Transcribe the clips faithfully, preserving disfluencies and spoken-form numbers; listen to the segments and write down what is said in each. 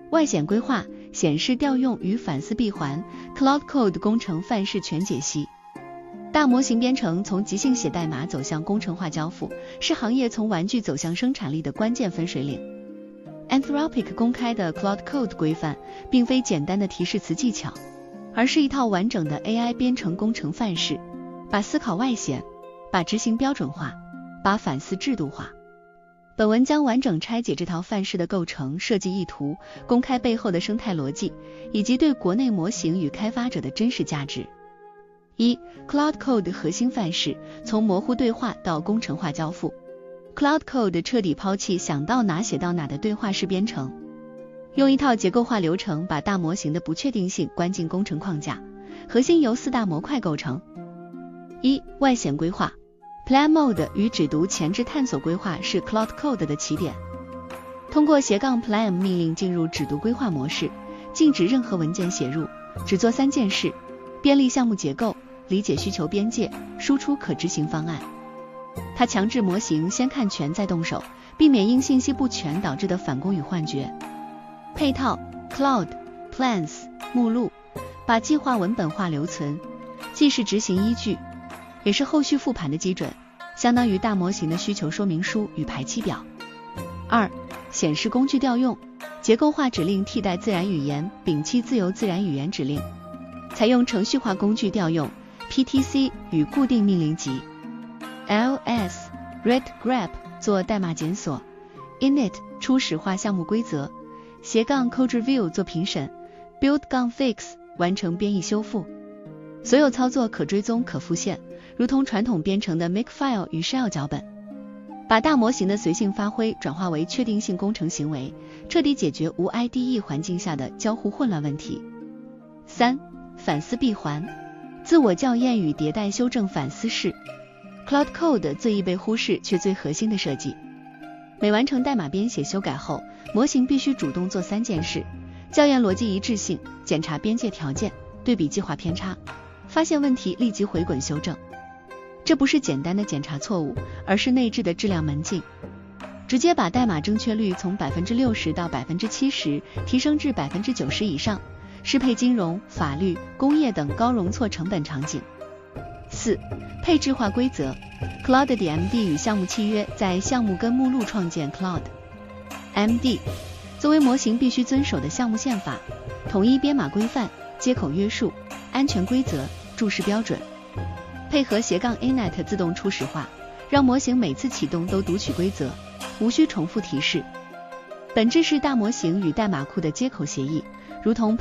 外显规划、显示调用与反思闭环 Cloud Code 工程范式全解析。大模型编程从即兴写代码走向工程化交付，是行业从玩具走向生产力的关键分水岭。Anthropic 公开的 Cloud Code 规范，并非简单的提示词技巧，而是一套完整的 A I 编程工程范式，把思考外显，把执行标准化，把反思制度化。本文将完整拆解这套范式的构成、设计意图、公开背后的生态逻辑，以及对国内模型与开发者的真实价值。一、Cloud Code 核心范式，从模糊对话到工程化交付。Cloud Code 彻底抛弃想到哪写到哪的对话式编程，用一套结构化流程把大模型的不确定性关进工程框架，核心由四大模块构成。一、外显规划 Plan Mode 与只读前置探索规划是 Cloud Code 的起点。通过斜杠 Plan 命令进入只读规划模式，禁止任何文件写入，只做三件事：便利项目结构，理解需求边界，输出可执行方案。它强制模型先看全再动手，避免因信息不全导致的返工与幻觉。配套 Cloud Plans 目录，把计划文本化留存，既是执行依据，也是后续复盘的基准，相当于大模型的需求说明书与排期表。二、显示工具调用，结构化指令替代自然语言，摒弃自由自然语言指令，采用程序化工具调用 P T C 与固定命令集。L S Read Grep 做代码检索 Init 初始化项目规则，斜杠 Code Review 做评审 Build 杠 Fix 完成编译修复。所有操作可追踪可复现，如同传统编程的 Makefile 与 Shell 脚本，把大模型的随性发挥转化为确定性工程行为，彻底解决无 I D E 环境下的交互混乱问题。三、反思闭环，自我校验与迭代修正反思式 Cloud Code 最易被忽视却最核心的设计。每完成代码编写修改后，模型必须主动做三件事：校验逻辑一致性，检查边界条件，对比计划偏差，发现问题立即回滚修正。这不是简单的检查错误，而是内置的质量门禁，直接把代码正确率从 百分之六十 到 百分之七十 提升至 百分之九十 以上，适配金融、法律、工业等高容错成本场景。四、配置化规则 Cloud 的 M D 与项目契约，在项目跟目录创建 Cloud M D 作为模型必须遵守的项目宪法，统一编码规范、接口约束、安全规则、注释标准，配合斜杠 Init 自动初始化，让模型每次启动都读取规则，无需重复提示。本质是大模型与代码库的接口协议，如同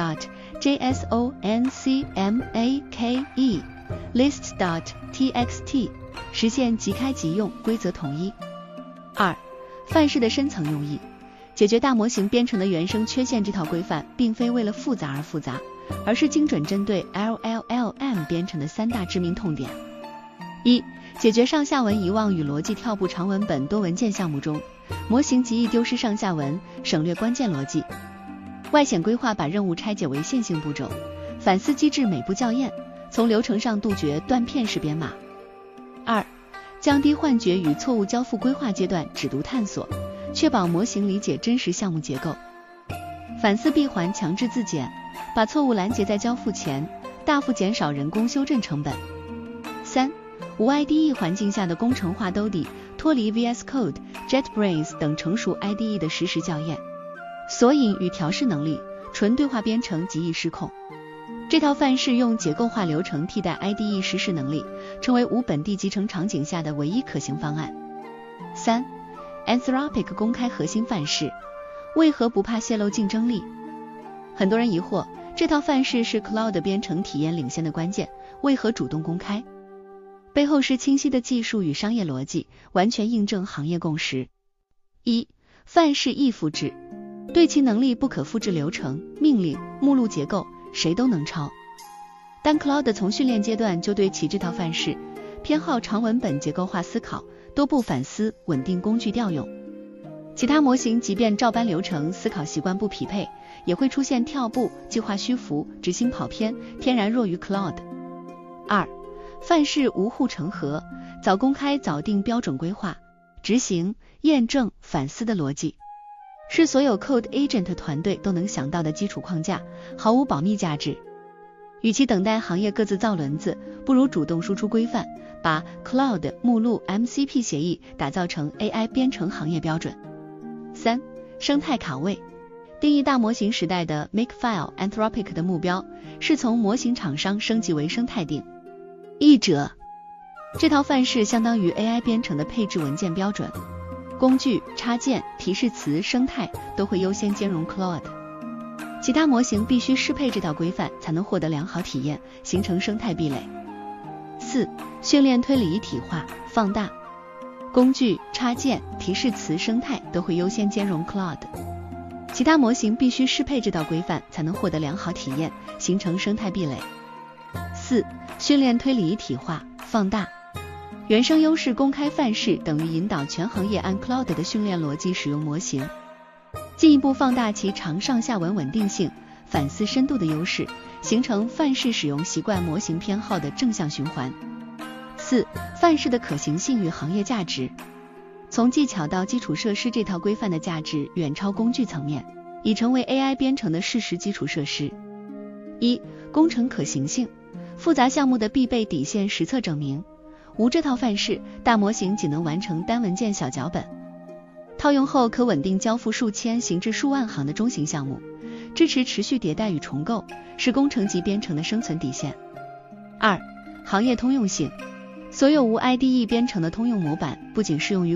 package.jsonckE、list.txt 实现即开即用，规则统一。二、范式的深层用意，解决大模型编程的原生缺陷。这套规范并非为了复杂而复杂，而是精准针对 L L L M 编程的三大致命痛点。一、解决上下文遗忘与逻辑跳步。长文本多文件项目中，模型极易丢失上下文，省略关键逻辑。外显规划把任务拆解为线性步骤，反思机制每步校验，从流程上杜绝断片式编码。二、降低幻觉与错误。交付规划阶段只读探索，确保模型理解真实项目结构。反思闭环强制自检，把错误拦截在交付前，大幅减少人工修正成本。三、无 I D E 环境下的工程化兜底，脱离 V S Code、JetBrains 等成熟 I D E 的实时校验。索引与调试能力，纯对话编程极易失控。这套范式用结构化流程替代 I D E 实时能力，成为无本地集成场景下的唯一可行方案。三、Anthropic 公开核心范式，为何不怕泄露竞争力？很多人疑惑，这套范式是 Cloud 编程体验领先的关键，为何主动公开？背后是清晰的技术与商业逻辑，完全印证行业共识。一、范式易复制，对其能力不可复制流程、命令、目录结构，谁都能抄。但 Cloud 从训练阶段就对其这套范式偏好长文本结构化思考，多步反思，稳定工具调用。其他模型即便照搬流程，思考习惯不匹配，也会出现跳步、计划虚浮、执行跑偏，天然弱于 Cloud。二、范式无护城河，早公开早定标准规划，执行、验证、反思的逻辑。 是所有 Code Agent 团队都能想到的基础框架，毫无保密价值。与其等待行业各自造轮子，不如主动输出规范，把 Cloud 目录 M C P 协议打造成 A I 编程行业标准。三、生态卡位。定义大模型时代的 Makefile Anthropic 的目标是从模型厂商升级为生态定义者。这套范式相当于 A I 编程的配置文件标准，工具、插件、提示词、生态都会优先兼容 Cloud。其他模型必须适配这套规范，才能获得良好体验，形成生态壁垒。四、训练推理一体化、放大。工具、插件、提示词、生态都会优先兼容 Cloud。其他模型必须适配这套规范，才能获得良好体验，形成生态壁垒。四、训练推理一体化、放大。原生优势公开范式等于引导全行业按 Cloud 的训练逻辑使用模型，进一步放大其长上下文稳定性、反思深度的优势，形成范式使用习惯模型偏好的正向循环。四、范式的可行性与行业价值。从技巧到基础设施，这套规范的价值远超工具层面，已成为 A I 编程的事实基础设施。一、工程可行性。复杂项目的必备底线实测证明，无这套范式，大模型仅能完成单文件小脚本。套用后可稳定交付数千行至数万行的中型项目，支持持续迭代与重构，是工程级编程的生存底线。二、行业通用性。所有无 I D E 编程的通用模板不仅适用于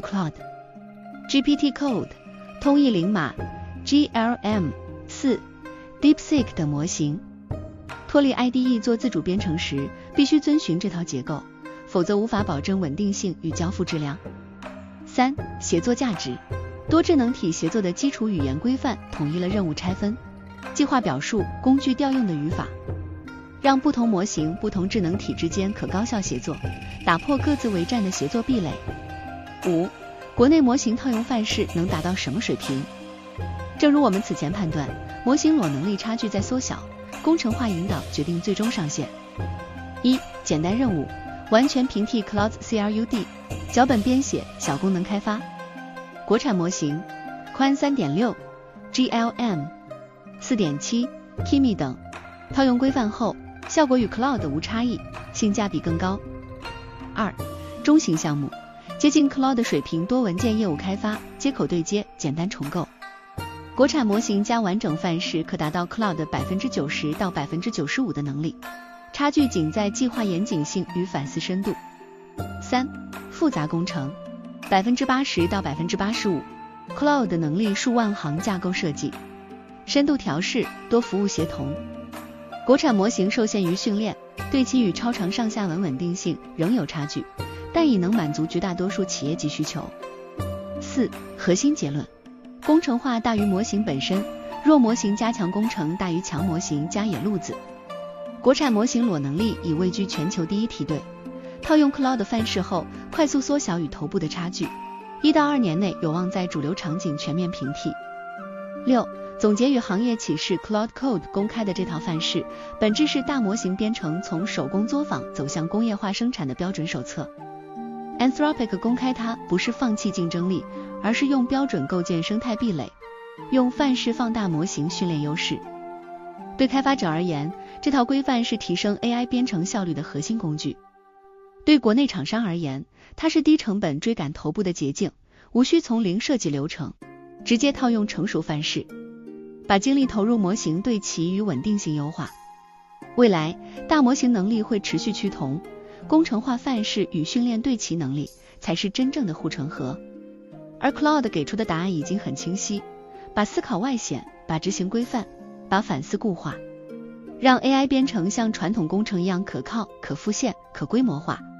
Cloud。G P T Code、通义零码、G L M、四、DeepSeek 等模型。脱离 I D E 做自主编程时，必须遵循这套结构，否则无法保证稳定性与交付质量。三、协作价值。多智能体协作的基础语言规范统一了任务拆分、计划表述、工具调用的语法，让不同模型、不同智能体之间可高效协作，打破各自为战的协作壁垒。五、国内模型套用范式能达到什么水平？正如我们此前判断，模型裸能力差距在缩小，工程化引导决定最终上限。一、简单任务，完全平替 Cloud C R U D， 脚本编写，小功能开发。国产模型宽 三点六、G L M、四点七、Kimi 等，套用规范后，效果与 Cloud 无差异，性价比更高。二、中型项目，接近 Cloud 水平，多文件业务开发，接口对接，简单重构。国产模型加完整范式可达到 Cloud 百分之九十 到 百分之九十五 的能力，差距仅在计划严谨性与反思深度。三、复杂工程 百分之八十 到 百分之八十五， Cloud 能力数万行架构设计，深度调试，多服务协同。国产模型受限于训练，对其与超长上下文稳定性仍有差距，但已能满足绝大多数企业级需求。四、核心结论，工程化大于模型本身，弱模型加强工程大于强模型加野路子。国产模型裸能力已位居全球第一梯队，套用 Cloud 范式后，快速缩小与头部的差距，一到二年内有望在主流场景全面平替。六、总结与行业启示 Cloud Code 公开的这套范式，本质是大模型编程从手工作坊走向工业化生产的标准手册。Anthropic 公开它不是放弃竞争力，而是用标准构建生态壁垒，用范式放大模型训练优势。对开发者而言，这套规范是提升 A I 编程效率的核心工具。对国内厂商而言，它是低成本追赶头部的捷径，无需从零设计流程，直接套用成熟范式，把精力投入模型对齐与稳定性优化。未来，大模型能力会持续趋同，工程化范式与训练对齐能力才是真正的护城河。而 Cloud 给出的答案已经很清晰，把思考外显，把执行规范，把反思固化，让 A I 编程像传统工程一样可靠、可复现、可规模化。